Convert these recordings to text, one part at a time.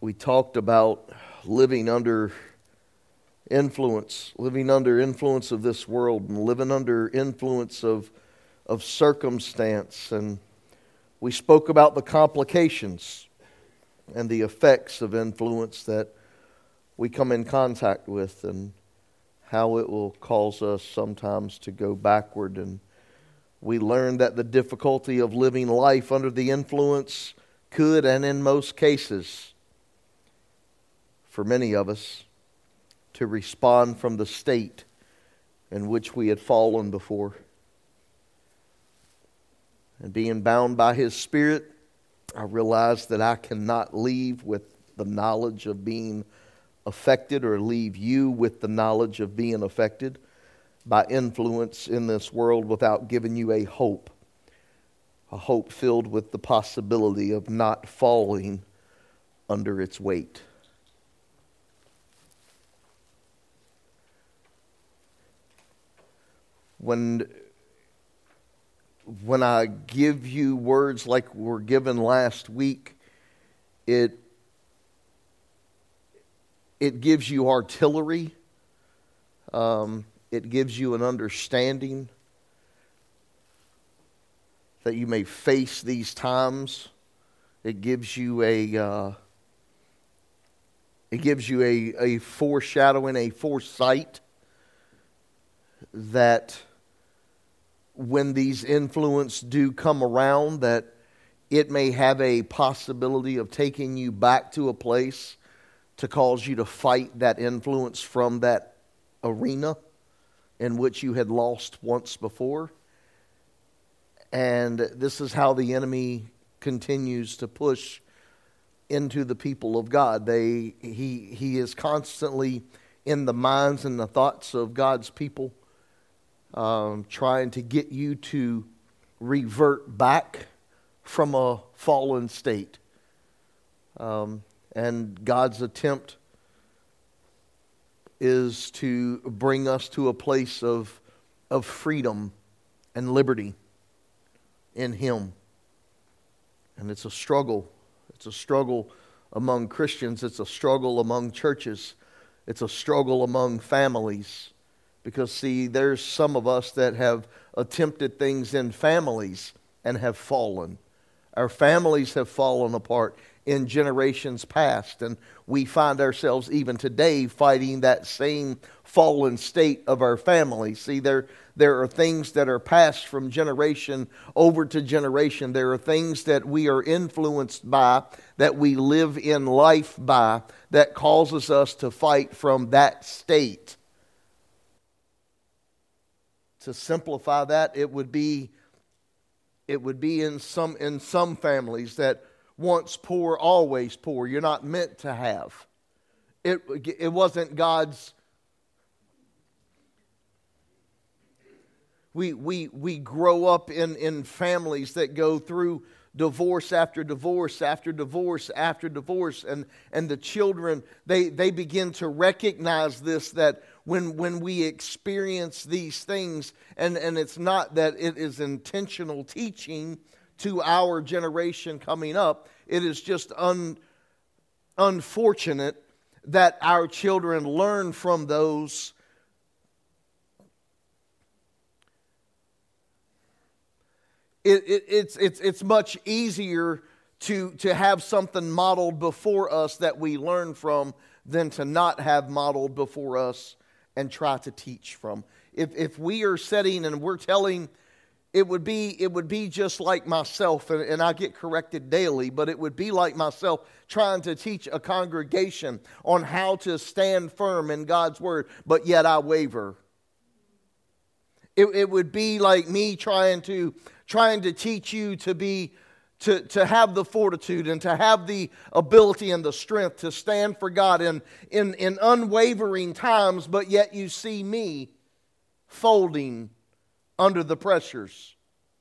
we talked about living under influence of this world and living under influence of circumstance. And we spoke about the complications and the effects of influence that we come in contact with and how it will cause us sometimes to go backward. And we learned that the difficulty of living life under the influence could, and in most cases, for many of us, to respond from the state in which we had fallen before. And being bound by His Spirit, I realized that I cannot leave with the knowledge of being affected, or leave you with the knowledge of being affected by influence in this world, without giving you a hope filled with the possibility of not falling under its weight. When I give you words like were given last week, it gives you artillery. It gives you an understanding that you may face these times. It gives you a foreshadowing, a foresight that when these influences do come around, that it may have a possibility of taking you back to a place to cause you to fight that influence from that arena in which you had lost once before. And this is how the enemy continues to push into the people of God. He is constantly in the minds and the thoughts of God's people, trying to get you to revert back from a fallen state. And God's attempt is to bring us to a place of freedom and liberty in Him. And it's a struggle. It's a struggle among Christians. It's a struggle among churches. It's a struggle among families. Because, see, there's some of us that have attempted things in families and have fallen. Our families have fallen apart in generations past, and we find ourselves even today fighting that same fallen state of our family. See, there are things that are passed from generation over to generation. There are things that we are influenced by, that we live in life by, that causes us to fight from that state. To simplify that, it would be in some families that once poor, always poor. You're not meant to have. It wasn't God's. We grow up in families that go through divorce after divorce after divorce after divorce, and the children they begin to recognize this, that when we experience these things, and it's not that it is intentional teaching to our generation coming up, it is just unfortunate that our children learn from those It's much easier to have something modeled before us that we learn from than to not have modeled before us and try to teach from. If we are setting and we're telling, it would be just like myself, and I get corrected daily, but it would be like myself trying to teach a congregation on how to stand firm in God's Word, but yet I waver. It would be like me trying to teach you to have the fortitude and to have the ability and the strength to stand for God in unwavering times, but yet you see me folding under the pressures.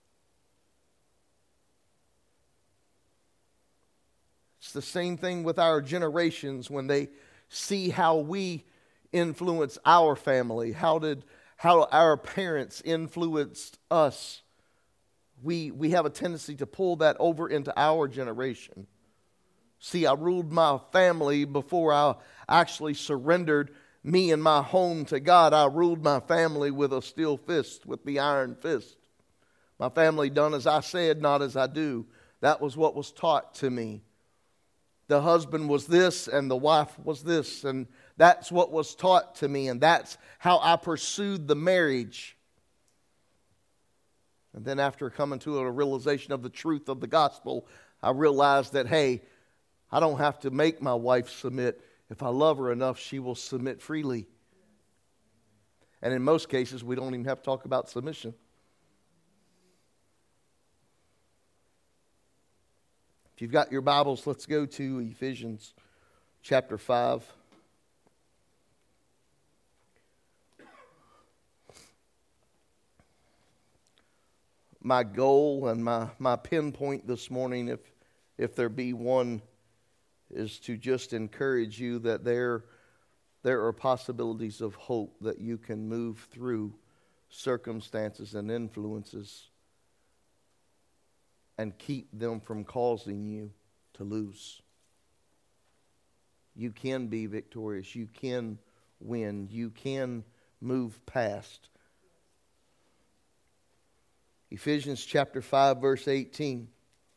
It's the same thing with our generations when they see how we influence our family, how our parents influenced us. We have a tendency to pull that over into our generation. See, I ruled my family before I actually surrendered me and my home to God. I ruled my family with a steel fist, with the iron fist. My family done as I said, not as I do. That was what was taught to me. The husband was this and the wife was this, and that's what was taught to me, and that's how I pursued the marriage. And then after coming to a realization of the truth of the gospel, I realized that, hey, I don't have to make my wife submit. If I love her enough, she will submit freely. And in most cases, we don't even have to talk about submission. If you've got your Bibles, let's go to Ephesians chapter 5. My goal and my pinpoint this morning, if there be one, is to just encourage you that there are possibilities of hope that you can move through circumstances and influences and keep them from causing you to lose. You can be victorious. You can win. You can move past. Ephesians chapter 5, verse 18.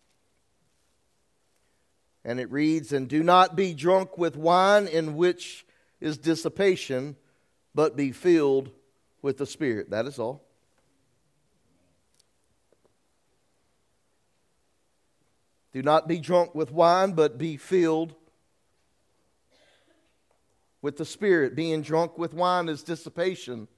And it reads, "And do not be drunk with wine, in which is dissipation, but be filled with the Spirit." That is all. Do not be drunk with wine, but be filled with the Spirit. Being drunk with wine is dissipation.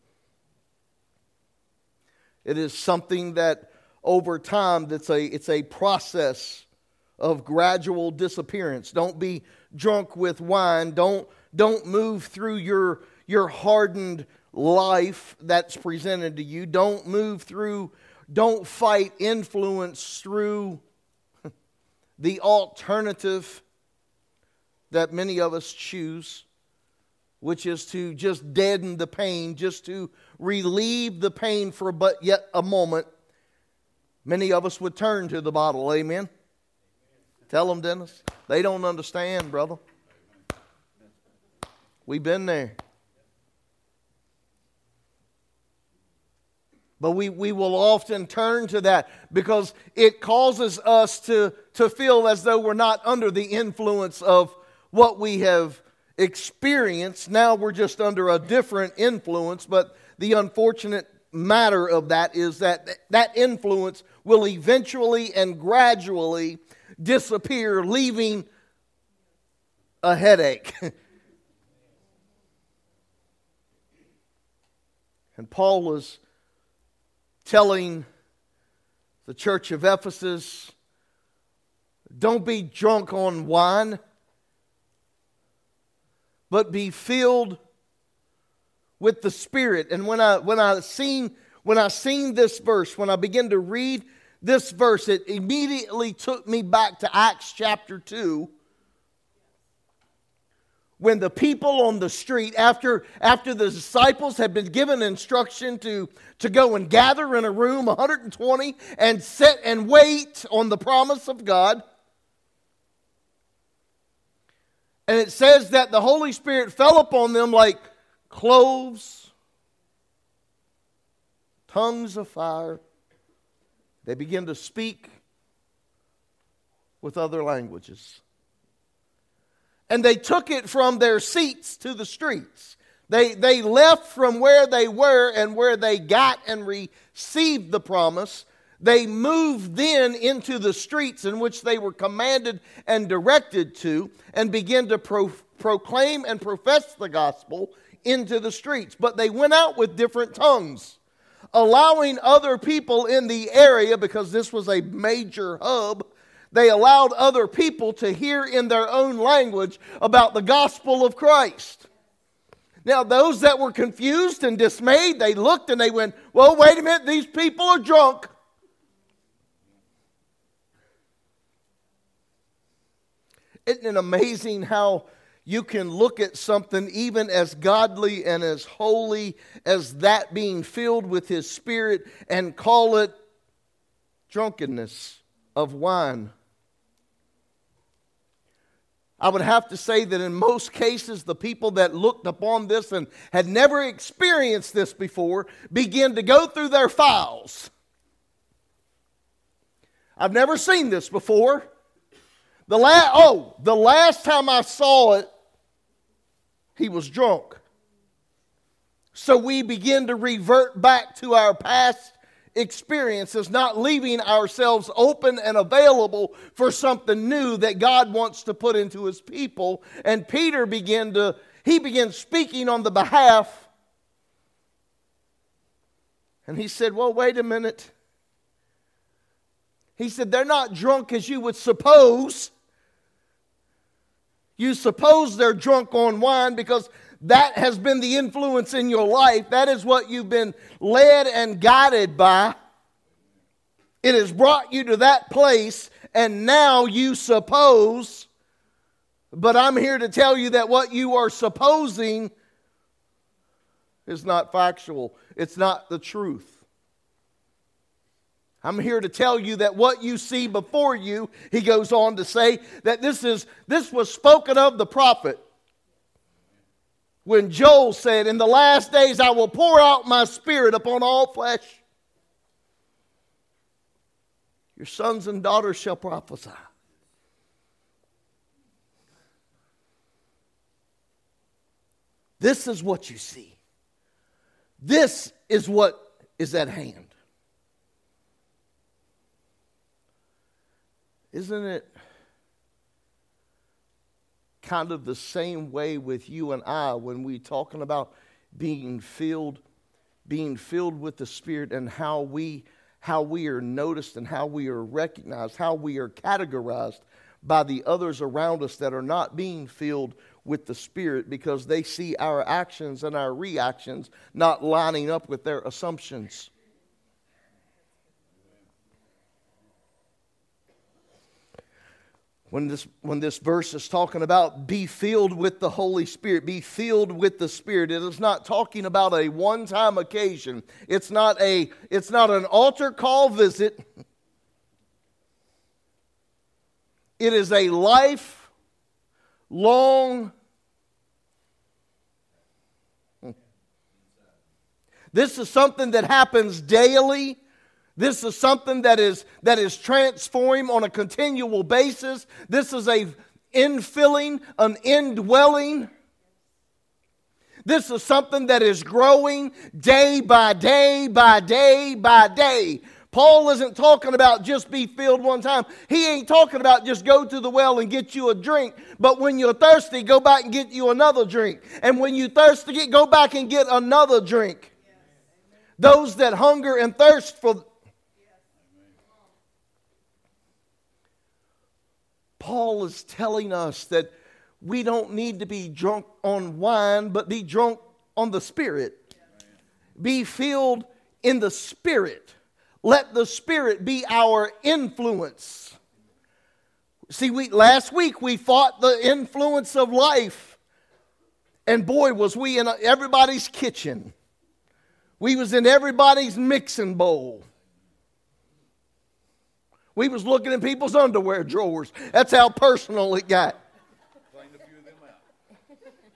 It is something that over time, it's a process of gradual disappearance. Don't be drunk with wine. Don't move through your hardened life that's presented to you. Don't fight influence through the alternative that many of us choose, which is to just deaden the pain, just to relieve the pain for but yet a moment. Many of us would turn to the bottle. Amen? Tell them, Dennis. They don't understand, brother. We've been there. But we will often turn to that because it causes us to feel as though we're not under the influence of what we have experienced. Now we're just under a different influence. But the unfortunate matter of that is that influence will eventually and gradually disappear, leaving a headache. And Paul was telling the church of Ephesus, don't be drunk on wine, but be filled with the Spirit. And when I seen this verse, when I began to read this verse, it immediately took me back to Acts chapter 2. When the people on the street, after the disciples had been given instruction to go and gather in a room, 120, and sit and wait on the promise of God. And it says that the Holy Spirit fell upon them like cloves, tongues of fire. They began to speak with other languages. And they took it from their seats to the streets. They left from where they were and where they got and received the promise. They moved then into the streets in which they were commanded and directed to, and began to proclaim and profess the gospel into the streets. But they went out with different tongues, allowing other people in the area, because this was a major hub, they allowed other people to hear in their own language about the gospel of Christ. Now, those that were confused and dismayed, they looked and they went, well, wait a minute, these people are drunk. Isn't it amazing how you can look at something even as godly and as holy as that being filled with His Spirit and call it drunkenness of wine? I would have to say that in most cases, the people that looked upon this and had never experienced this before begin to go through their files. I've never seen this before. The last time I saw it, he was drunk. So we begin to revert back to our past experiences, not leaving ourselves open and available for something new that God wants to put into His people. And Peter began speaking on the behalf. And he said, well, wait a minute. He said, they're not drunk as you would suppose. You suppose they're drunk on wine because that has been the influence in your life. That is what you've been led and guided by. It has brought you to that place, and now you suppose. But I'm here to tell you that what you are supposing is not factual. It's not the truth. I'm here to tell you that what you see before you, he goes on to say, that this was spoken of the prophet. When Joel said, in the last days I will pour out my spirit upon all flesh. Your sons and daughters shall prophesy. This is what you see. This is what is at hand. Isn't it kind of the same way with you and I when we're talking about being filled with the Spirit, and how we are noticed and how we are recognized, how we are categorized by the others around us that are not being filled with the Spirit, because they see our actions and our reactions not lining up with their assumptions. When this verse is talking about be filled with the Holy Spirit, be filled with the Spirit, it is not talking about a one-time occasion. It's not an altar call visit. It is a lifelong. This is something that happens daily. This is something that is transforming on a continual basis. This is a infilling, an indwelling. This is something that is growing day by day by day by day. Paul isn't talking about just be filled one time. He ain't talking about just go to the well and get you a drink. But when you're thirsty, go back and get you another drink. And when you're thirsty, go back and get another drink. Those that hunger and thirst for... Paul is telling us that we don't need to be drunk on wine, but be drunk on the Spirit. Be filled in the Spirit. Let the Spirit be our influence. See, last week we fought the influence of life. And boy, was we in everybody's kitchen. We was in everybody's mixing bowl. We was looking in people's underwear drawers. That's how personal it got. Cleaned a few of them out.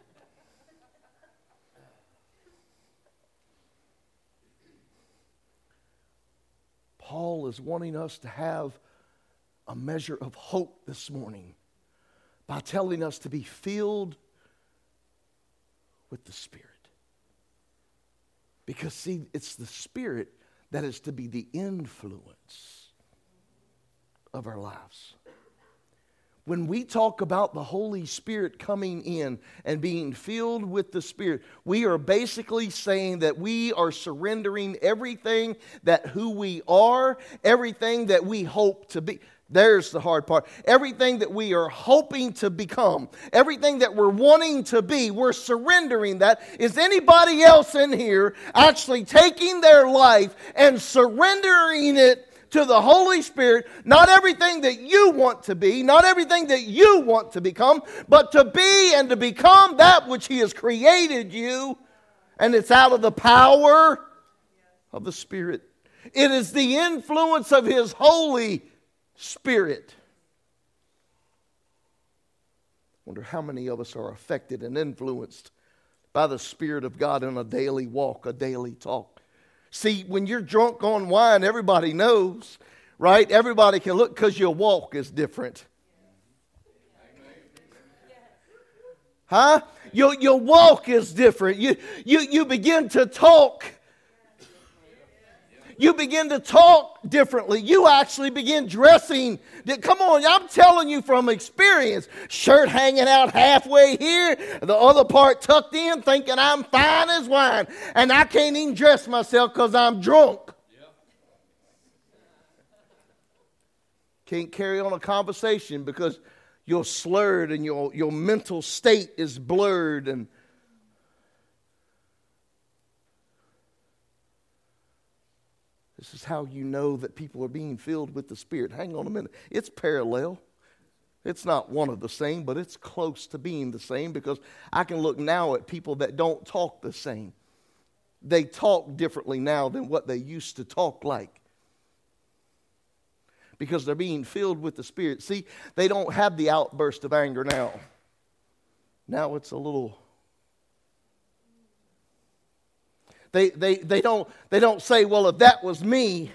Paul is wanting us to have a measure of hope this morning by telling us to be filled with the Spirit. Because, see, it's the Spirit that is to be the influence of our lives. When we talk about the Holy Spirit coming in and being filled with the Spirit, we are basically saying that we are surrendering everything that who we are, everything that we hope to be. There's the hard part. Everything that we are hoping to become, everything that we're wanting to be, we're surrendering that. Is anybody else in here actually taking their life and surrendering it to the Holy Spirit? Not everything that you want to be, not everything that you want to become, but to be and to become that which He has created you. And it's out of the power of the Spirit. It is the influence of His Holy Spirit. Wonder how many of us are affected and influenced by the Spirit of God in a daily walk, a daily talk. See, when you're drunk on wine, everybody knows, right? Everybody can look because your walk is different. Huh? Your walk is different. You begin to talk. You begin to talk differently. You actually begin dressing. Come on, I'm telling you from experience. Shirt hanging out halfway here, the other part tucked in, thinking I'm fine as wine. And I can't even dress myself because I'm drunk. Can't carry on a conversation because you're slurred and your mental state is blurred. And this is how you know that people are being filled with the Spirit. Hang on a minute. It's parallel. It's not one of the same, but it's close to being the same, because I can look now at people that don't talk the same. They talk differently now than what they used to talk like, because they're being filled with the Spirit. See, they don't have the outburst of anger now. Now it's a little... They don't say, well, if that was me.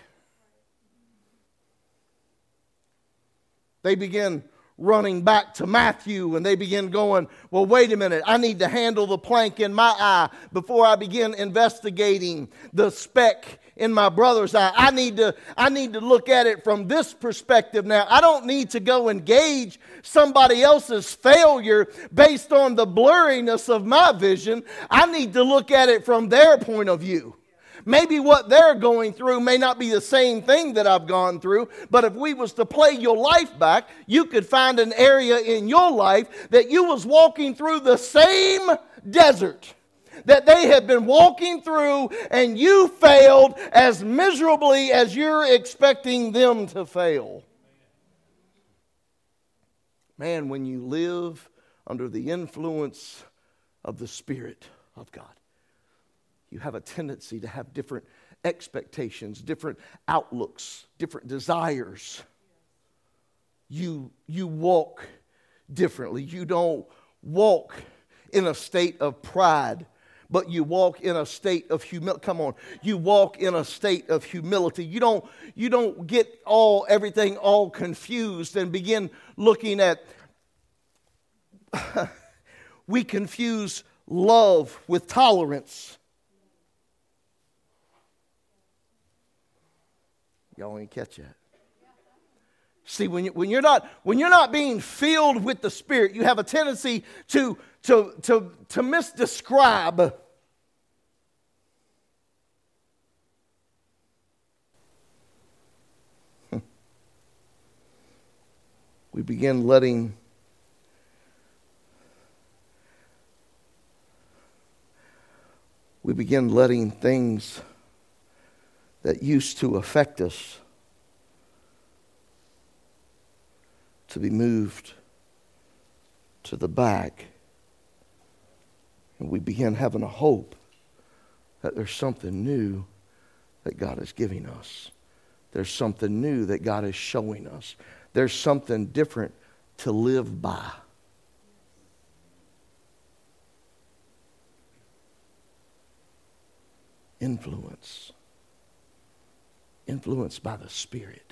They begin running back to Matthew, and they begin going, well, wait a minute, I need to handle the plank in my eye before I begin investigating the speck in my brother's eye. I need to look at it from this perspective now. I don't need to go engage somebody else's failure based on the blurriness of my vision. I need to look at it from their point of view. Maybe what they're going through may not be the same thing that I've gone through, but if we was to play your life back, you could find an area in your life that you was walking through the same desert that they had been walking through, and you failed as miserably as you're expecting them to fail. Man, when you live under the influence of the Spirit of God, you have a tendency to have different expectations, different outlooks, different desires. You walk differently. You don't walk in a state of pride, but you walk in a state of humility. Come on, you walk in a state of humility. You don't get everything all confused and begin looking at. We confuse love with tolerance. Y'all ain't catch that. See, when you're not being filled with the Spirit, you have a tendency to misdescribe. We begin letting things that used to affect us to be moved to the back. And we begin having a hope that there's something new that God is giving us. There's something new that God is showing us. There's something different to live by. Influence. Influenced by the Spirit.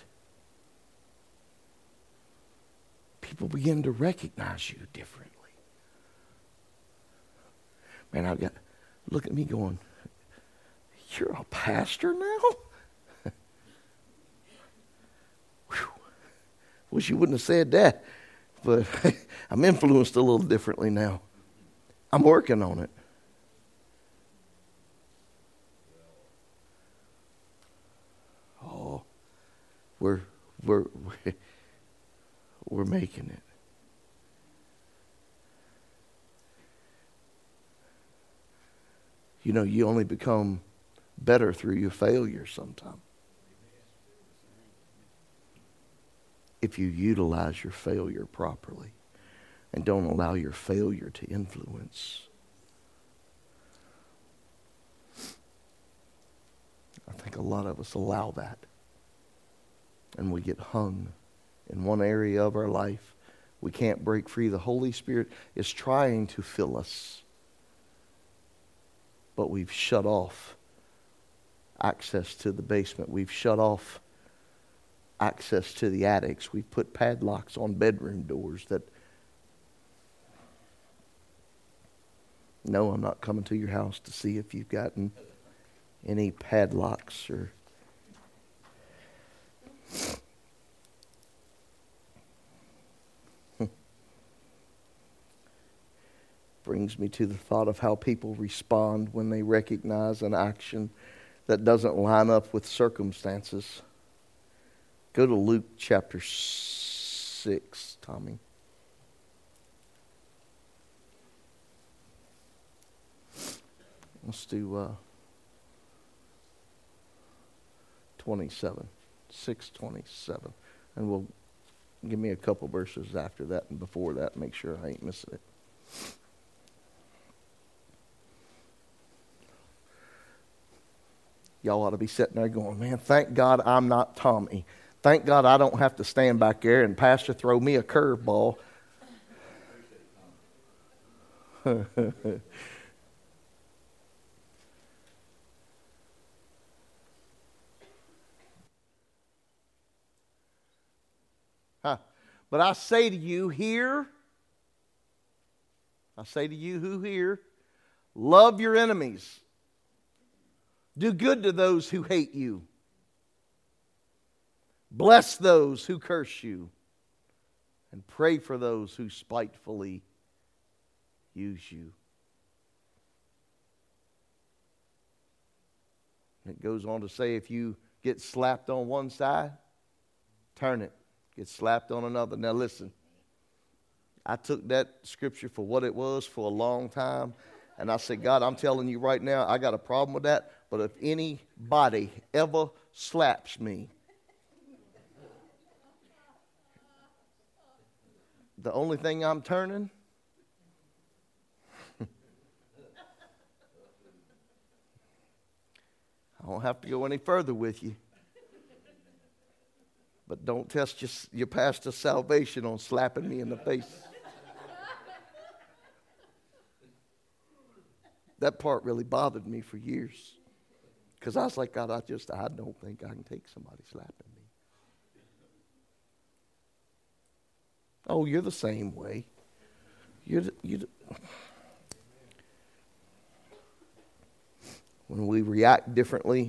People begin to recognize you differently. Man, look at me going, you're a pastor now? Wish you wouldn't have said that, but I'm influenced a little differently now. I'm working on it. Oh, we're making it. You know, you only become better through your failure sometimes. If you utilize your failure properly and don't allow your failure to influence. I think a lot of us allow that. And we get hung in one area of our life We can't break free. The Holy Spirit is trying to fill us. But we've shut off access to the basement. We've shut off access to the attics. We've put padlocks on bedroom doors that, no, I'm not coming to your house to see if you've gotten any padlocks or brings me to the thought of how people respond when they recognize an action that doesn't line up with circumstances. Go to Luke chapter 6, Tommy. Let's do 27, 6:27. And we'll give me a couple verses after that and before that. Make sure I ain't missing it. Y'all ought to be sitting there going, man, thank God I'm not Tommy. Thank God I don't have to stand back there and Pastor throw me a curveball. But I say to you here, I say to you who hear, love your enemies. Do good to those who hate you. Bless those who curse you. And pray for those who spitefully use you. It goes on to say if you get slapped on one side, turn it. Get slapped on another. Now listen, I took that scripture for what it was for a long time. And I said, God, I'm telling you right now, I got a problem with that. But if anybody ever slaps me, the only thing I'm turning, I don't have to go any further with you. But don't test your pastor's salvation on slapping me in the face. That part really bothered me for years. Because I was like, God, I don't think I can take somebody slapping me. Oh, you're the same way. When we react differently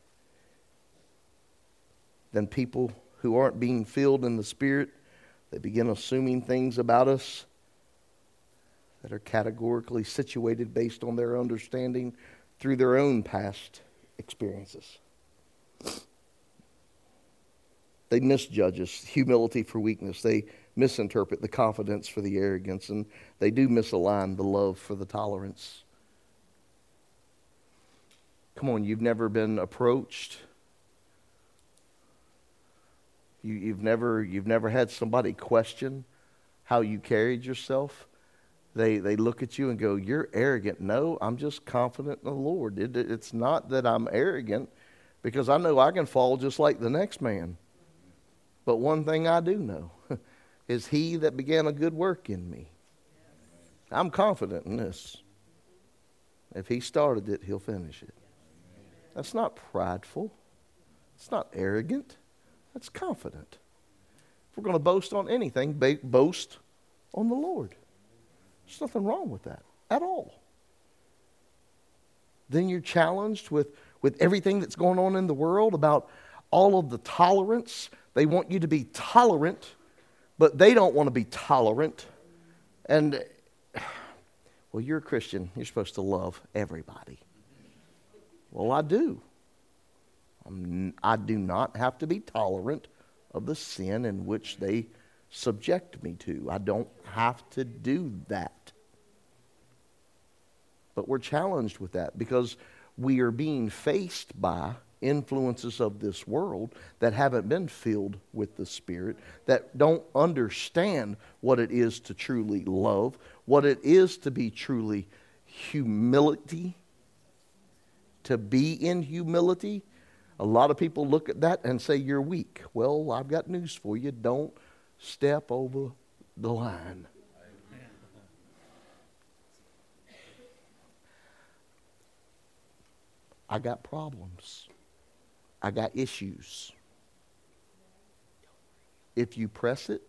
than people who aren't being filled in the Spirit, they begin assuming things about us that are categorically situated based on their understanding through their own past experiences. They misjudge us, humility for weakness. They misinterpret the confidence for the arrogance, and they do misalign the love for the tolerance. Come on, you've never been approached. You've never had somebody question how you carried yourself. They look at you and go, you're arrogant. No, I'm just confident in the Lord. It's not that I'm arrogant, because I know I can fall just like the next man. But one thing I do know is he that began a good work in me. I'm confident in this. If he started it, he'll finish it. That's not prideful. It's not arrogant. That's confident. If we're going to boast on anything, boast on the Lord. There's nothing wrong with that at all. Then you're challenged with everything that's going on in the world about all of the tolerance. They want you to be tolerant, but they don't want to be tolerant. And, well, you're a Christian. You're supposed to love everybody. Well, I do. I do not have to be tolerant of the sin in which they subject me to. I don't have to do that. But we're challenged with that because we are being faced by influences of this world that haven't been filled with the Spirit, that don't understand what it is to truly love, what it is to be truly humility, to be in humility. A lot of people look at that and say, you're weak. Well, I've got news for you. Don't step over the line. I got problems. I got issues. If you press it,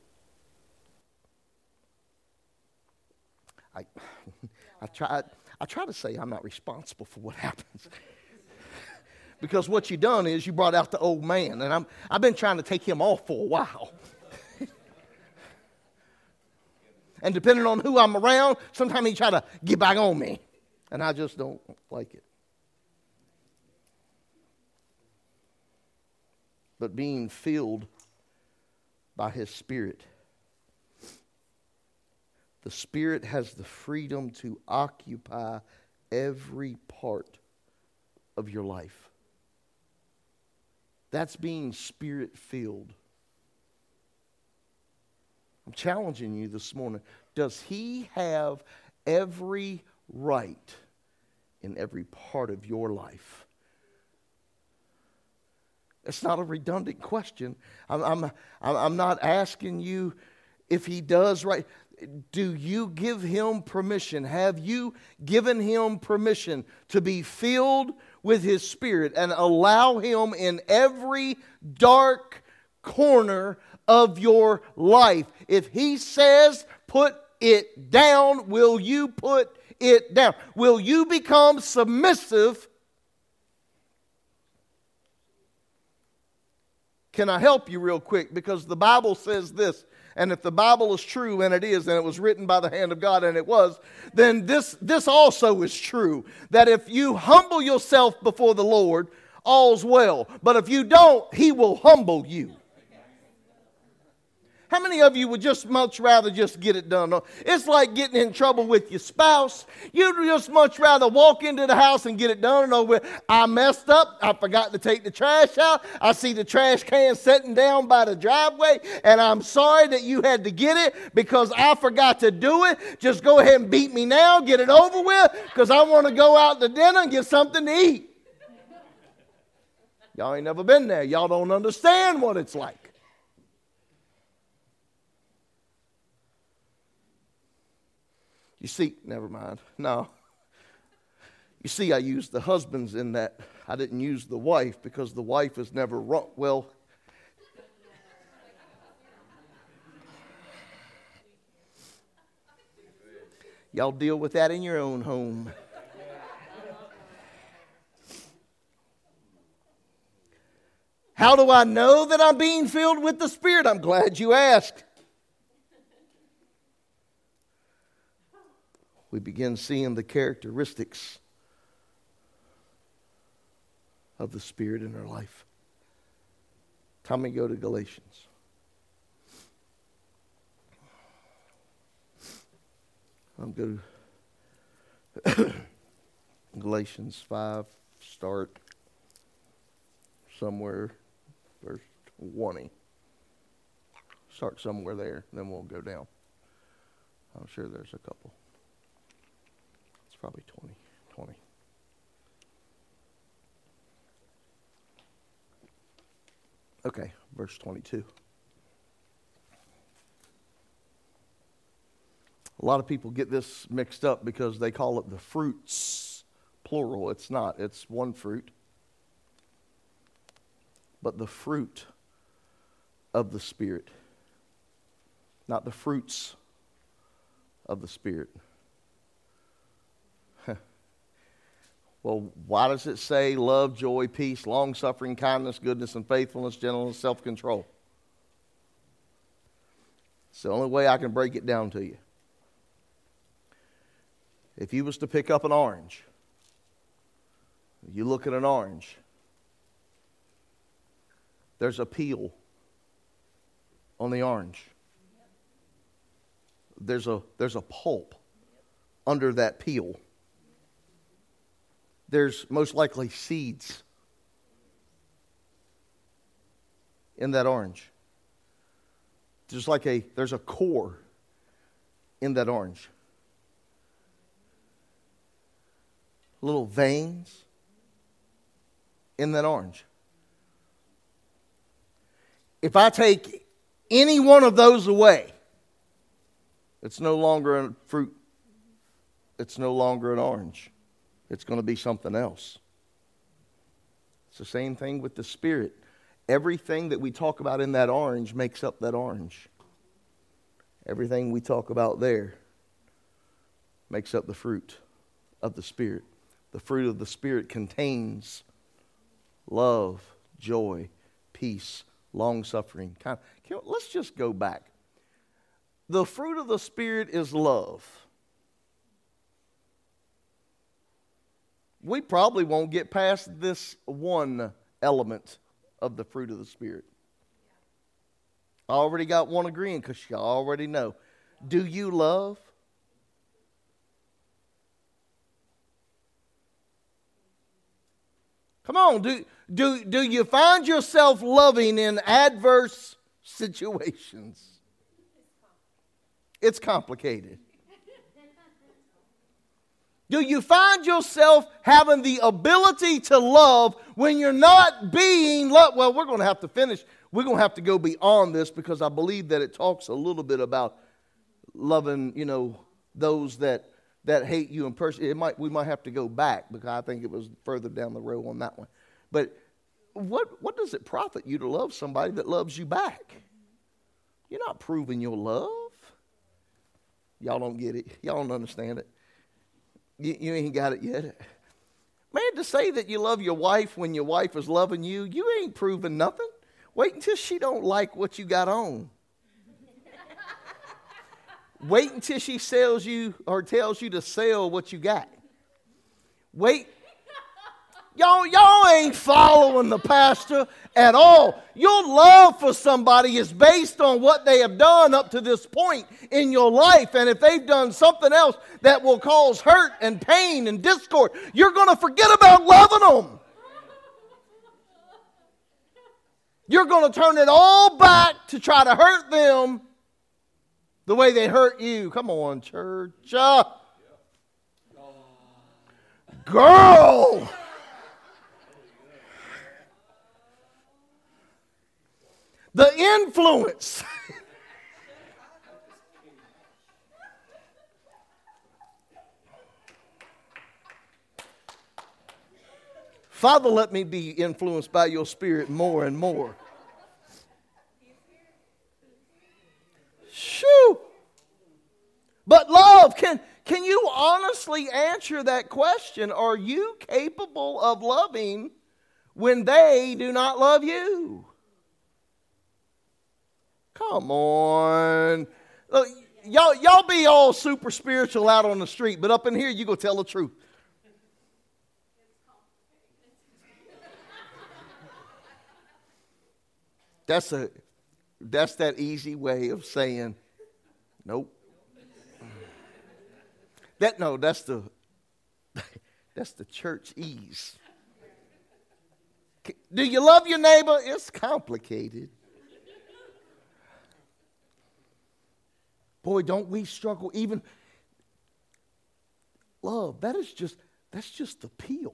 I try to say I'm not responsible for what happens. Because what you done is you brought out the old man, and I've been trying to take him off for a while. And depending on who I'm around, sometimes he try to get back on me, and I just don't like it. But being filled by His Spirit, the Spirit has the freedom to occupy every part of your life. That's being Spirit-filled. I'm challenging you this morning. Does He have every right in every part of your life? It's not a redundant question. I'm not asking you if He does right. Do you give Him permission? Have you given Him permission to be filled with His Spirit and allow Him in every dark corner of your life? If He says put it down, will you put it down? Will you become submissive? Can I help you real quick? Because the Bible says this, and if the Bible is true, and it is, and it was written by the hand of God, and it was, then this also is true, that if you humble yourself before the Lord, all's well. But if you don't, He will humble you. How many of you would just much rather just get it done? It's like getting in trouble with your spouse. You'd just much rather walk into the house and get it done and over with. I messed up. I forgot to take the trash out. I see the trash can sitting down by the driveway, and I'm sorry that you had to get it because I forgot to do it. Just go ahead and beat me now. Get it over with because I want to go out to dinner and get something to eat. Y'all ain't never been there. Y'all don't understand what it's like. You see, never mind. No. You see, I used the husbands in that. I didn't use the wife because the wife is never wrong. Well, y'all deal with that in your own home. How do I know that I'm being filled with the Spirit? I'm glad you asked. We begin seeing the characteristics of the Spirit in our life. Time we go to Galatians. I'm going to Galatians 5, start somewhere, verse 20. Start somewhere there, then we'll go down. I'm sure there's a couple. Probably 20. Okay, verse 22. A lot of people get this mixed up because they call it the fruits, plural. It's not. It's one fruit. But the fruit of the Spirit, not the fruits of the Spirit. Well, why does it say love, joy, peace, long-suffering, kindness, goodness, and faithfulness, gentleness, self-control? It's the only way I can break it down to you. If you was to pick up an orange, you look at an orange, there's a peel on the orange. There's a pulp under that peel. There's most likely seeds in that orange. There's a core in that orange. Little veins in that orange. If I take any one of those away, It's no longer a fruit. It's no longer an orange. It's going to be something else. It's the same thing with the Spirit. Everything that we talk about in that orange makes up that orange. Everything we talk about there makes up the fruit of the Spirit. The fruit of the Spirit contains love, joy, peace, long-suffering. Let's just go back. The fruit of the Spirit is love. We probably won't get past this one element of the fruit of the Spirit. I already got one agreeing because you already know. Do you love? Come on, do you find yourself loving in adverse situations? It's complicated. Do you find yourself having the ability to love when you're not being loved? Well, we're going to have to finish. We're going to have to go beyond this because I believe that it talks a little bit about loving, those that hate you in person. We might have to go back because I think it was further down the road on that one. But what does it profit you to love somebody that loves you back? You're not proving your love. Y'all don't get it. Y'all don't understand it. You ain't got it yet. Man, to say that you love your wife when your wife is loving you, you ain't proving nothing. Wait until she don't like what you got on. Wait until she sells you or tells you to sell what you got. Wait. Y'all ain't following the pastor at all. Your love for somebody is based on what they have done up to this point in your life. And if they've done something else that will cause hurt and pain and discord, you're going to forget about loving them. You're going to turn it all back to try to hurt them the way they hurt you. Come on, church. Girl. The influence. Father, let me be influenced by your Spirit more and more. Shoo! But love, can you honestly answer that question? Are you capable of loving when they do not love you? Come on. Look, y'all be all super spiritual out on the street, but up in here you go tell the truth. That's that easy way of saying, nope. That's the church ease. Do you love your neighbor? It's complicated. Boy, don't we struggle even. Love, that's just the peel.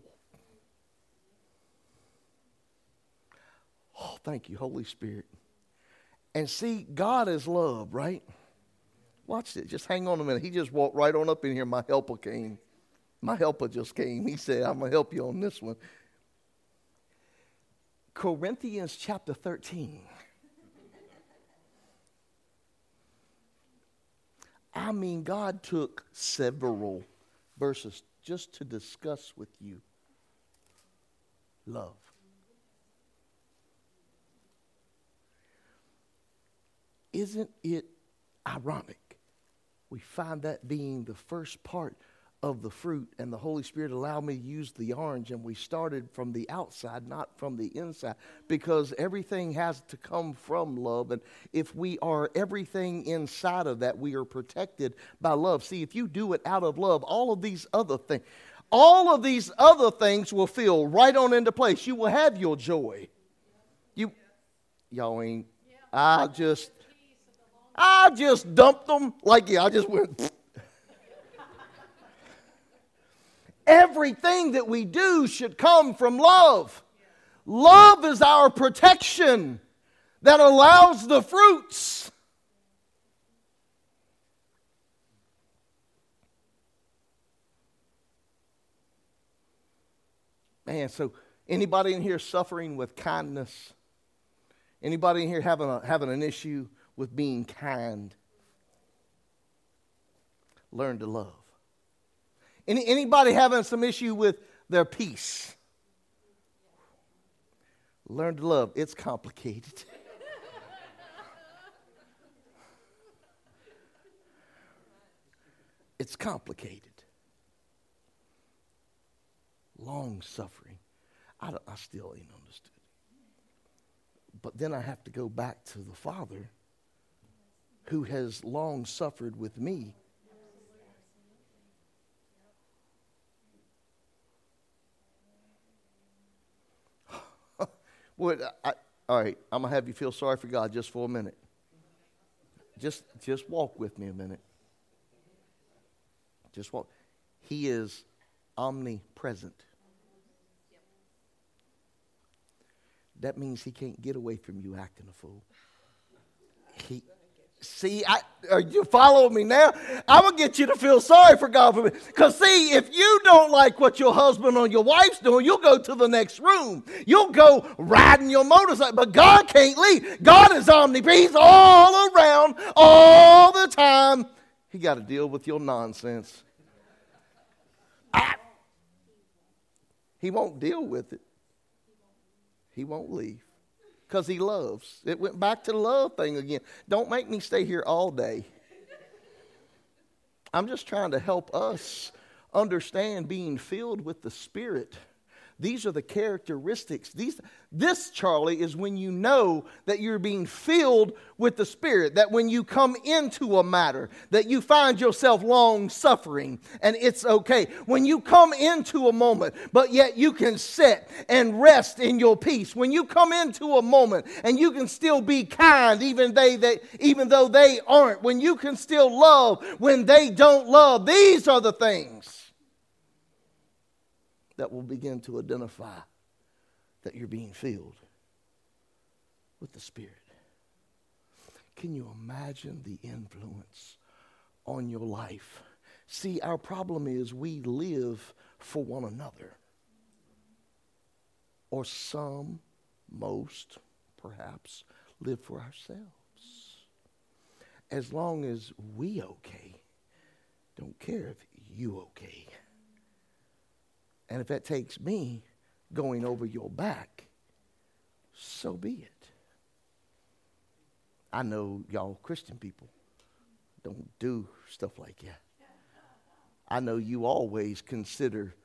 Oh, thank you, Holy Spirit. And see, God is love, right? Watch it. Just hang on a minute. He just walked right on up in here. My helper came. My helper just came. He said, I'm going to help you on this one. Corinthians chapter 13. I mean, God took several verses just to discuss with you love. Isn't it ironic? We find that being the first part of the fruit, and the Holy Spirit allowed me to use the orange, and we started from the outside, not from the inside, because everything has to come from love, and if we are everything inside of that, we are protected by love. See, if you do it out of love, all of these other things will fall right on into place. You will have your joy. Y'all ain't, I just dumped them I just went. Everything that we do should come from love. Love is our protection that allows the fruits. Man, so anybody in here suffering with kindness? Anybody in here having an issue with being kind? Learn to love. Anybody having some issue with their peace? Learn to love. It's complicated. It's complicated. Long suffering. I still ain't understood. But then I have to go back to the Father who has long suffered with me. All right, I'm going to have you feel sorry for God just for a minute. Just walk with me a minute. Just walk. He is omnipresent. That means he can't get away from you acting a fool. Are you following me now? I'm going to get you to feel sorry for God for me. Because see, if you don't like what your husband or your wife's doing, you'll go to the next room. You'll go riding your motorcycle. But God can't leave. God is omnipresent. He's all around all the time. He got to deal with your nonsense. He won't deal with it. He won't leave. Because he loves. It went back to the love thing again. Don't make me stay here all day. I'm just trying to help us understand being filled with the Spirit. These are the characteristics. This, Charlie, is when you know that you're being filled with the Spirit. That when you come into a matter, that you find yourself long suffering, and it's okay. When you come into a moment, but yet you can sit and rest in your peace. When you come into a moment, and you can still be kind, even though they aren't. When you can still love when they don't love. These are the things that will begin to identify that you're being filled with the Spirit. Can you imagine the influence on your life? See, our problem is we live for one another. Or some, most, perhaps, live for ourselves. As long as we okay, don't care if you okay. And if that takes me going over your back, so be it. I know y'all Christian people don't do stuff like that. I know you always consider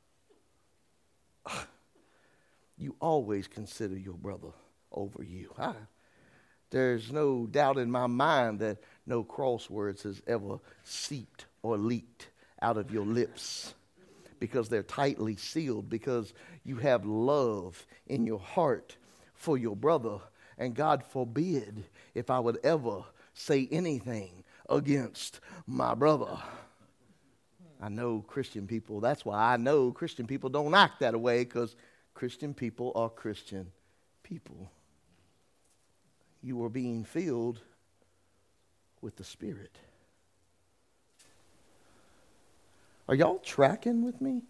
your brother over you. There's no doubt in my mind that no cross words has ever seeped or leaked out of your lips. Because they're tightly sealed, because you have love in your heart for your brother. And God forbid if I would ever say anything against my brother. I know Christian people, that's why I know Christian people don't act that way, because Christian people are Christian people. You are being filled with the Spirit. Are y'all tracking with me?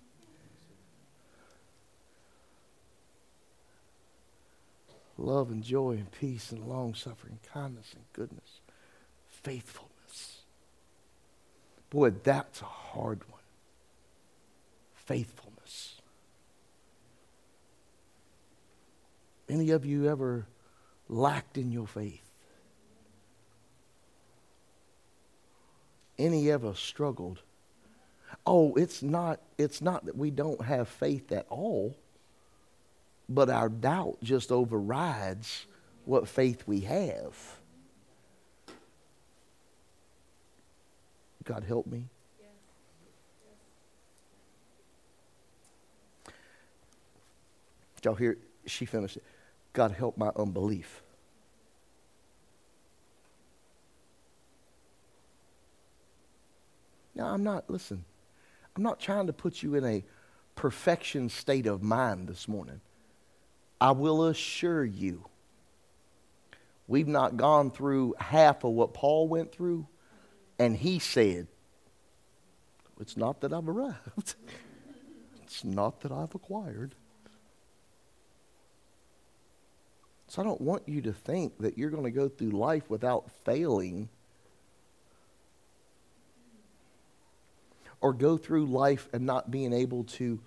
Love and joy and peace and long-suffering, kindness and goodness, faithfulness. Boy, that's a hard one. Faithfulness. Any of you ever lacked in your faith? Any ever struggled? Oh, it's not that we don't have faith at all, but our doubt just overrides what faith we have. God help me. Did y'all hear? She finished it. God help my unbelief. Now, I'm not trying to put you in a perfection state of mind this morning. I will assure you, we've not gone through half of what Paul went through, and he said, it's not that I've arrived. It's not that I've acquired. So I don't want you to think that you're going to go through life without failing, or go through life and not being able to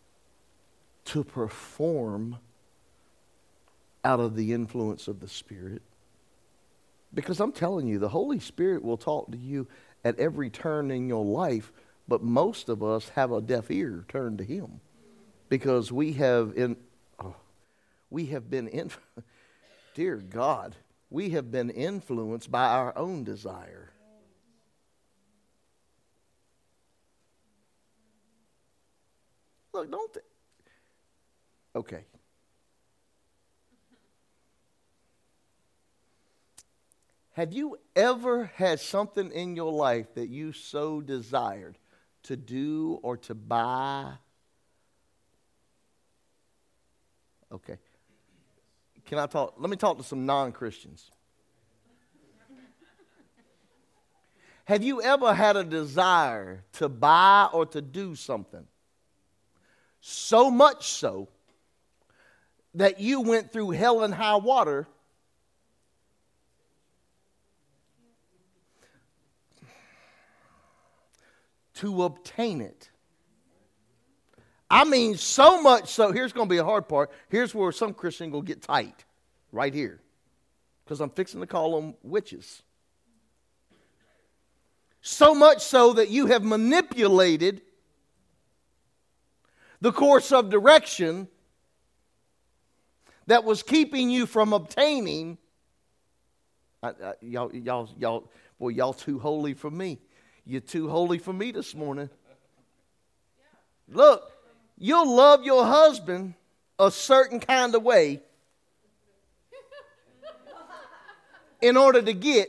perform out of the influence of the Spirit. Because I'm telling you, the Holy Spirit will talk to you at every turn in your life, but most of us have a deaf ear turned to Him. Because we have been dear God, we have been influenced by our own desire. Look, okay. Have you ever had something in your life that you so desired to do or to buy? Okay. Let me talk to some non-Christians. Have you ever had a desire to buy or to do something? So much so that you went through hell and high water to obtain it. I mean, so much so, here's going to be a hard part. Here's where some Christians will get tight. Right here. Because I'm fixing to call them witches. So much so that you have manipulated the course of direction that was keeping you from obtaining. Y'all too holy for me. You're too holy for me this morning. Look, you'll love your husband a certain kind of way in order to get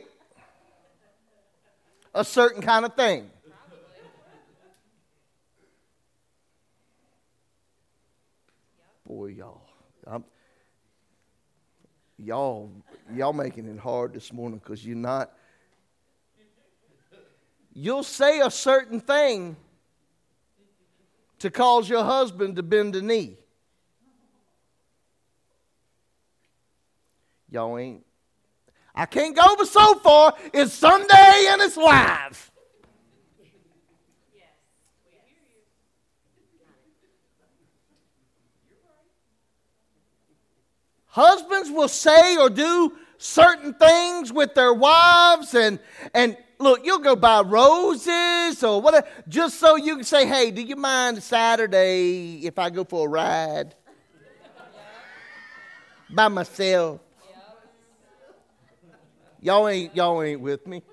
a certain kind of thing. Boy, y'all making it hard this morning because you're not. You'll say a certain thing to cause your husband to bend the knee. Y'all ain't. I can't go but so far. It's Sunday and it's live. Husbands will say or do certain things with their wives, and look, you'll go buy roses or whatever just so you can say, hey, do you mind Saturday if I go for a ride by myself? Y'all ain't with me.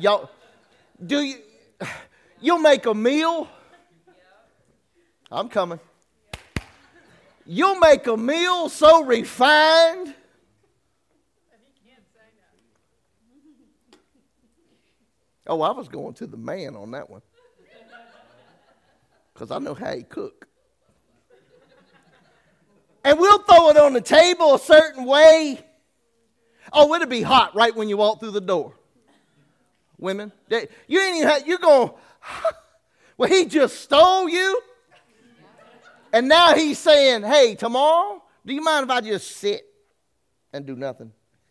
You'll make a meal. I'm coming. You'll make a meal so refined. Oh, I was going to the man on that one. Because I know how he cook. And we'll throw it on the table a certain way. Oh, it'll be hot right when you walk through the door. Women, you ain't even you're going, well, he just stole you. And now he's saying, hey, tomorrow, do you mind if I just sit and do nothing?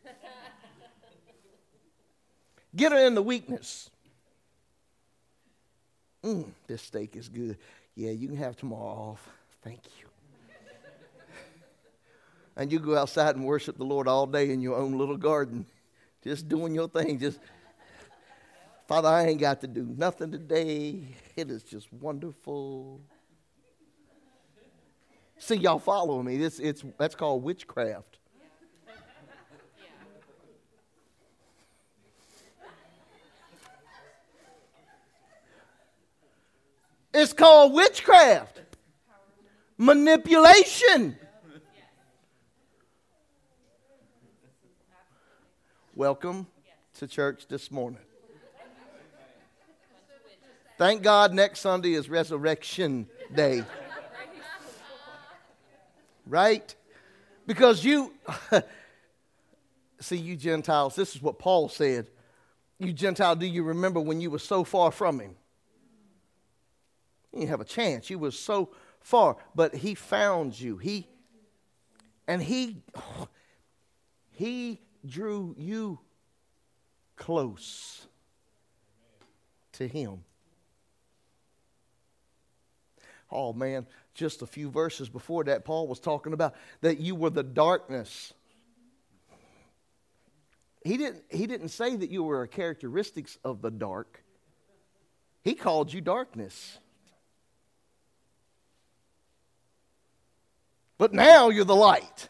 Get her in the weakness. This steak is good. Yeah, you can have tomorrow off. Thank you. And you go outside and worship the Lord all day in your own little garden. Just doing your thing. Just, Father, I ain't got to do nothing today. It is just wonderful. See, y'all following me. That's called witchcraft. It's called witchcraft. Manipulation. Welcome to church this morning. Thank God next Sunday is Resurrection Day. Right? Because you, see, you Gentiles, this is what Paul said. You Gentile, do you remember when you were so far from him? You didn't have a chance. You were so far. But he found you. He drew you close to Him. Oh man, just a few verses before that, Paul was talking about that you were the darkness. He didn't say that you were a characteristics of the dark. He called you darkness. But now you're the light.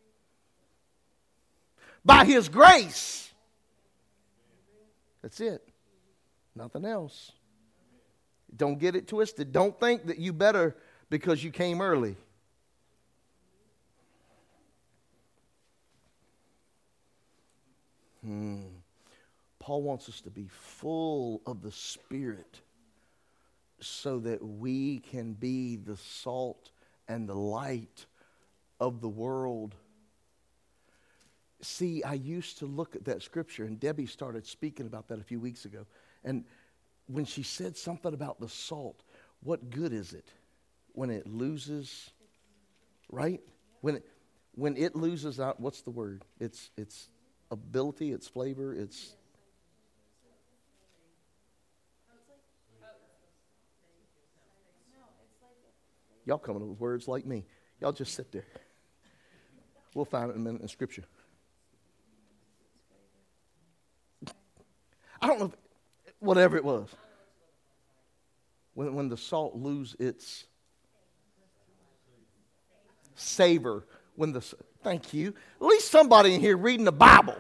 By His grace. That's it. Nothing else. Don't get it twisted. Don't think that you better because you came early. Paul wants us to be full of the Spirit so that we can be the salt and the light of the world. See, I used to look at that scripture, and Debbie started speaking about that a few weeks ago. And when she said something about the salt, what good is it when it loses, right? When it loses out, what's the word? It's ability, its flavor, it's... Y'all coming up with words like me. Y'all just sit there. We'll find it in a minute in Scripture. I don't know, whatever it was. When the salt loses its savor. Thank you. At least somebody in here reading the Bible.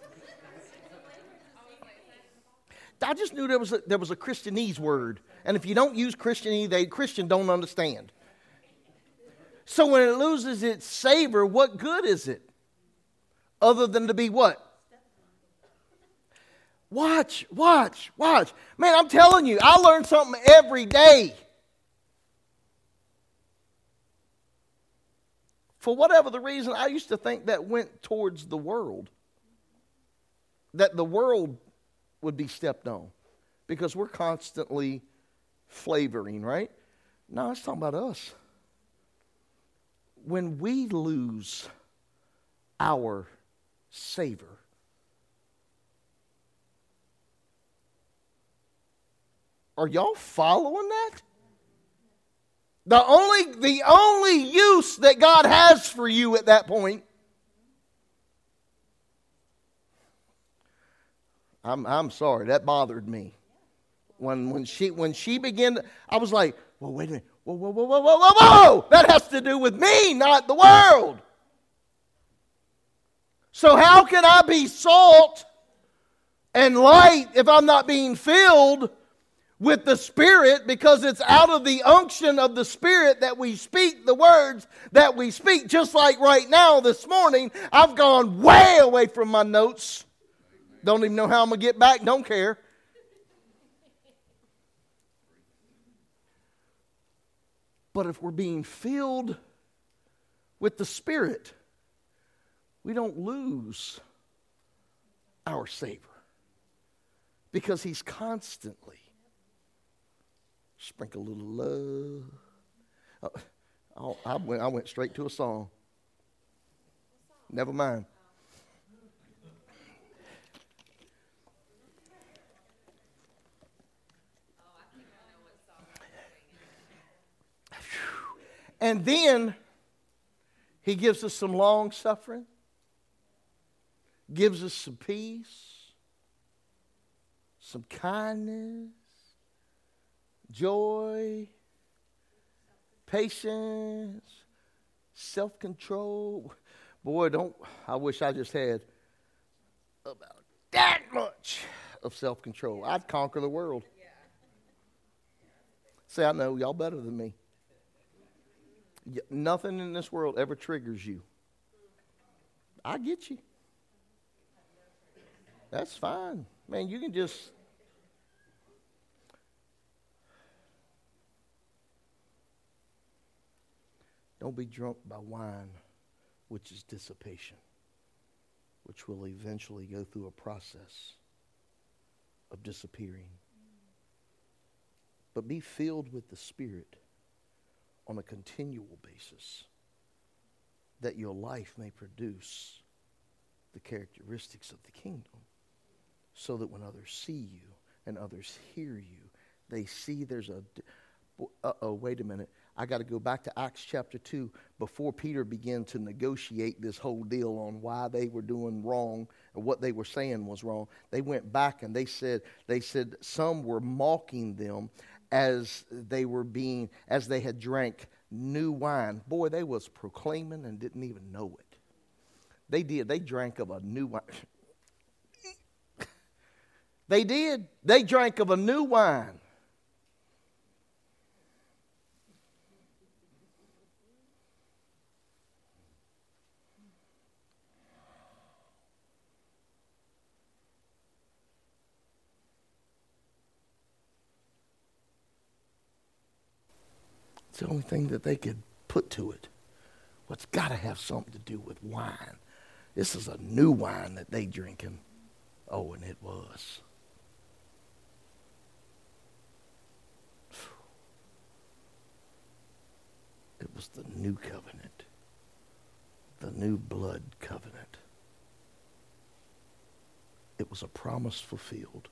I just knew there was a Christianese word. And if you don't use Christianese, Christian don't understand. So when it loses its savor, what good is it? Other than to be what? Watch. Man, I'm telling you, I learn something every day. For whatever the reason, I used to think that went towards the world. That the world would be stepped on. Because we're constantly flavoring, right? No, it's talking about us. When we lose our savor, are y'all following that? The only use that God has for you at that point. I'm sorry, that bothered me. When she began to, I was like, well, wait a minute. Whoa. That has to do with me, not the world. So how can I be salt and light if I'm not being filled with the Spirit? Because it's out of the unction of the Spirit that we speak the words that we speak. Just like right now this morning, I've gone way away from my notes. Don't even know how I'm going to get back. Don't care. But if we're being filled with the Spirit, we don't lose our savor. Because He's constantly sprinkle a little love. I went straight to a song. Never mind. And then He gives us some long suffering, gives us some peace, some kindness, joy, patience, self-control. Boy, I wish I just had about that much of self-control. I'd conquer the world. See, I know y'all better than me. Nothing in this world ever triggers you. I get you. That's fine. Man, you can just... Don't be drunk by wine, which is dissipation, which will eventually go through a process of disappearing. But be filled with the Spirit on a continual basis, that your life may produce the characteristics of the kingdom, so that when others see you and others hear you, they see there's wait a minute. I got to go back to Acts chapter 2 before Peter began to negotiate this whole deal on why they were doing wrong and what they were saying was wrong. They went back and they said some were mocking them as they had drank new wine. Boy, they was proclaiming and didn't even know it. They did. They drank of a new wine. They did. They drank of a new wine. It's the only thing that they could put to it. Well, it's got to have something to do with wine. This is a new wine that they drinking. Oh, and it was. It was the new covenant. The new blood covenant. It was a promise fulfilled.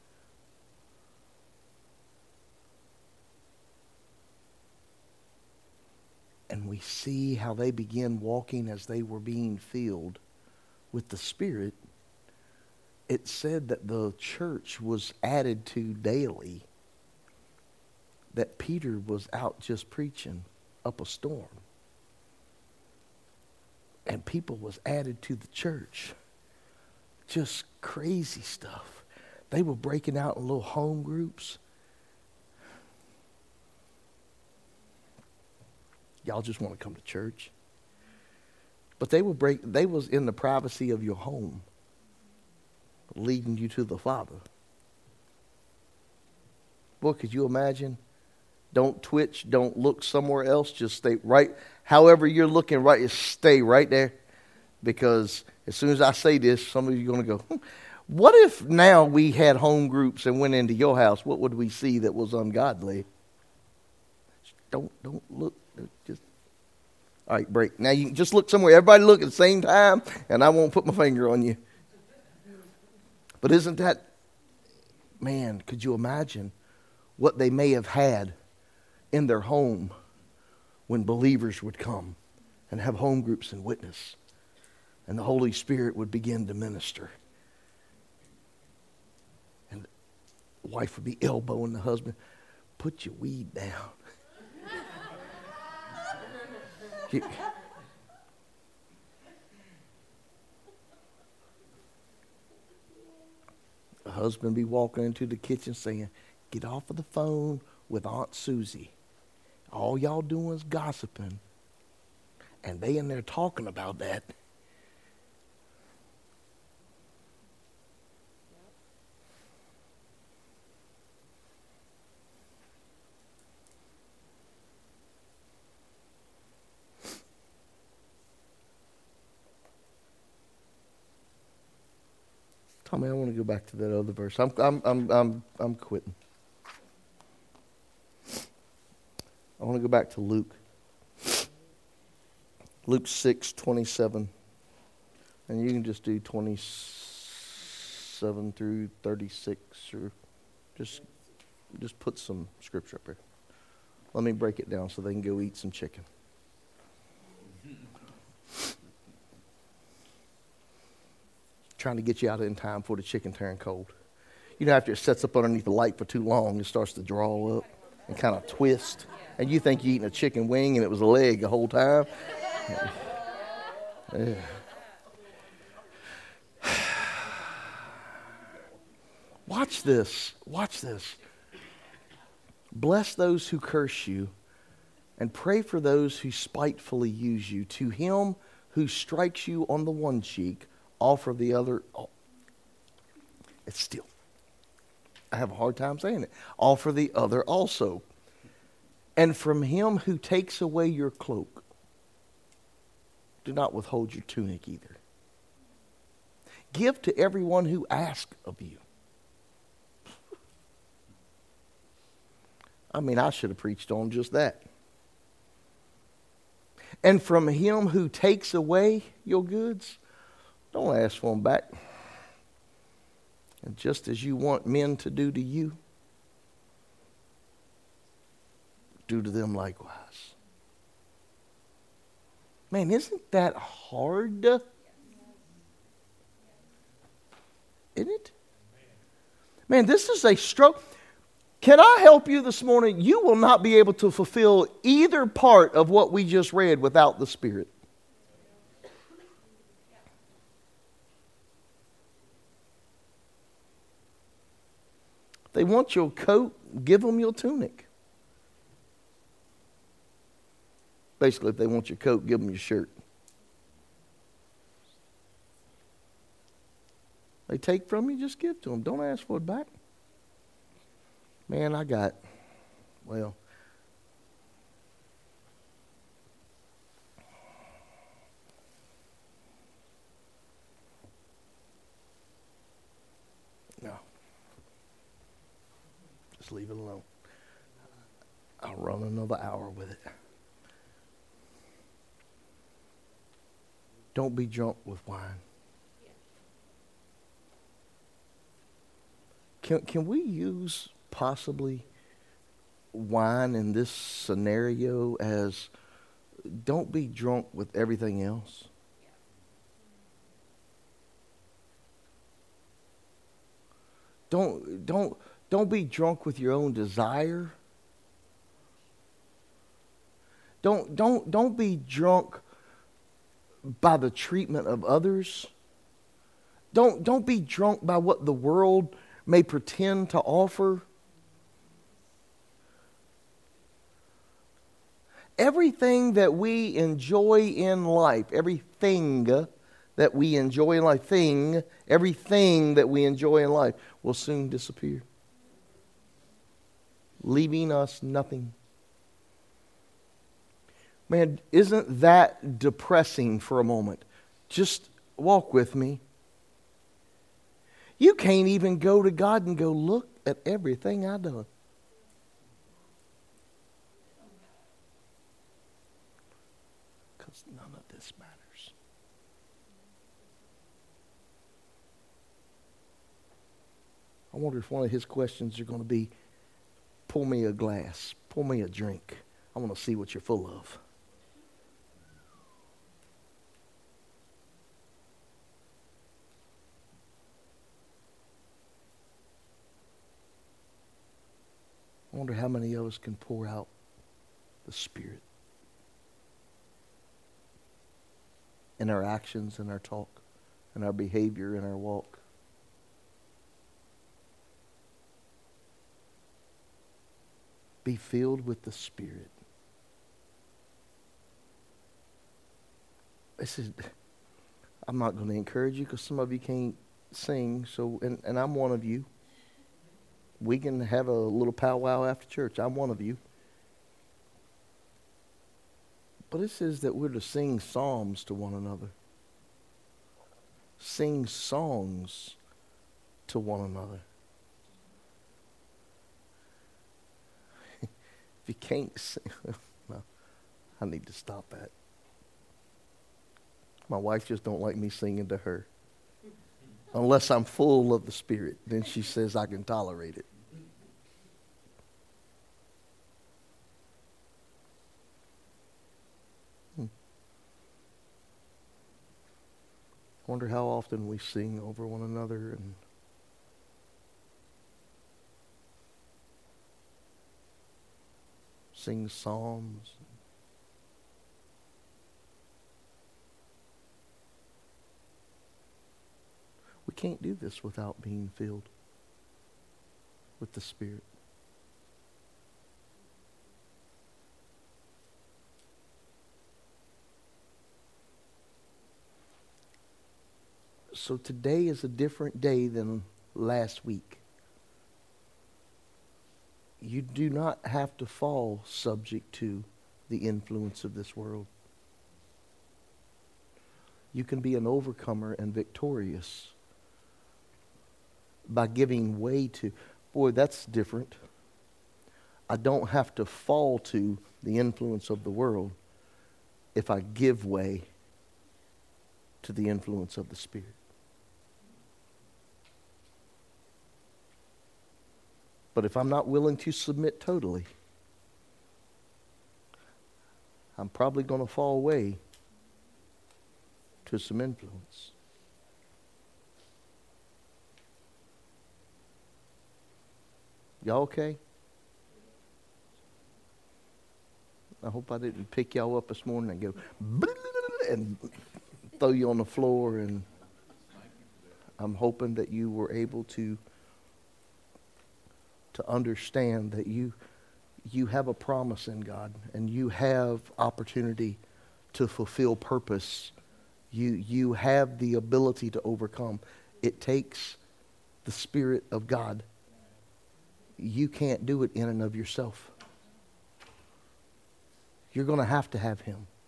And we see how they began walking as they were being filled with the Spirit. It said that the church was added to daily. That Peter was out just preaching up a storm. And people was added to the church. Just crazy stuff. They were breaking out in little home groups. Y'all just want to come to church. But they was in the privacy of your home, leading you to the Father. Boy, could you imagine? Don't twitch, don't look somewhere else, just stay right. However you're looking right, just stay right there. Because as soon as I say this, some of you are going to go, what if now we had home groups and went into your house? What would we see that was ungodly? Don't look. Just all right, break. Now you can just look somewhere. Everybody look at the same time, and I won't put my finger on you. But isn't that, man, could you imagine what they may have had in their home when believers would come and have home groups and witness, and the Holy Spirit would begin to minister. And the wife would be elbowing the husband, put your weed down. The husband be walking into the kitchen saying, get off of the phone with Aunt Susie. All y'all doing is gossiping. And they in there talking about that. Tommy, I want to go back to that other verse. I'm quitting. I want to go back to Luke. Luke 6:27. And you can just do 27 through 36, or just put some scripture up here. Let me break it down so they can go eat some chicken. Trying to get you out in time before the chicken turn cold. You know, after it sets up underneath the light for too long, it starts to draw up and kind of twist. And you think you're eating a chicken wing and it was a leg the whole time. Yeah. Watch this. Watch this. Bless those who curse you and pray for those who spitefully use you. To him who strikes you on the one cheek, offer the other. Oh, it's still, I have a hard time saying it. Offer the other also. And from him who takes away your cloak, do not withhold your tunic either. Give to everyone who asks of you. I mean, I should have preached on just that. And from him who takes away your goods, Don't ask for them back. And just as you want men to do to you, do to them likewise. Man, isn't that hard? Isn't it? Man, this is a struggle. Can I help you this morning? You will not be able to fulfill either part of what we just read without the Spirit. They want your coat, give them your tunic. Basically, if they want your coat, give them your shirt. They take from you, just give to them. Don't ask for it back. Man, well, no. Just leave it alone. I'll run another hour with it. Don't be drunk with wine. Can we use possibly wine in this scenario as don't be drunk with everything else? Don't be drunk with your own desire. Don't be drunk by the treatment of others. Don't be drunk by what the world may pretend to offer. Everything that we enjoy in life, everything that we enjoy in life will soon disappear, leaving us nothing. Man, isn't that depressing for a moment? Just walk with me. You can't even go to God and go, look at everything I've done. Because none of this matters. I wonder if one of his questions are going to be, pour me a glass, pour me a drink. I want to see what you're full of. I wonder how many of us can pour out the Spirit in our actions, in our talk, in our behavior, in our walk. Be filled with the Spirit. I'm not going to encourage you because some of you can't sing, and I'm one of you. We can have a little powwow after church. I'm one of you. But it says that we're to sing psalms to one another. Sing songs to one another. If you can't sing, no, I need to stop that. My wife just don't like me singing to her. Unless I'm full of the Spirit. Then she says I can tolerate it. I wonder how often we sing over one another and sing psalms. We can't do this without being filled with the Spirit. So today is a different day than last week. You do not have to fall subject to the influence of this world. You can be an overcomer and victorious by giving way to. Boy, that's different. I don't have to fall to the influence of the world if I give way to the influence of the Spirit. But if I'm not willing to submit totally, I'm probably going to fall away to some influence. Y'all okay? I hope I didn't pick y'all up this morning and go and throw you on the floor. And I'm hoping that you were able to understand that you have a promise in God and you have opportunity to fulfill purpose. You have the ability to overcome. It takes the Spirit of God. You can't do it in and of yourself. You're going to have Him.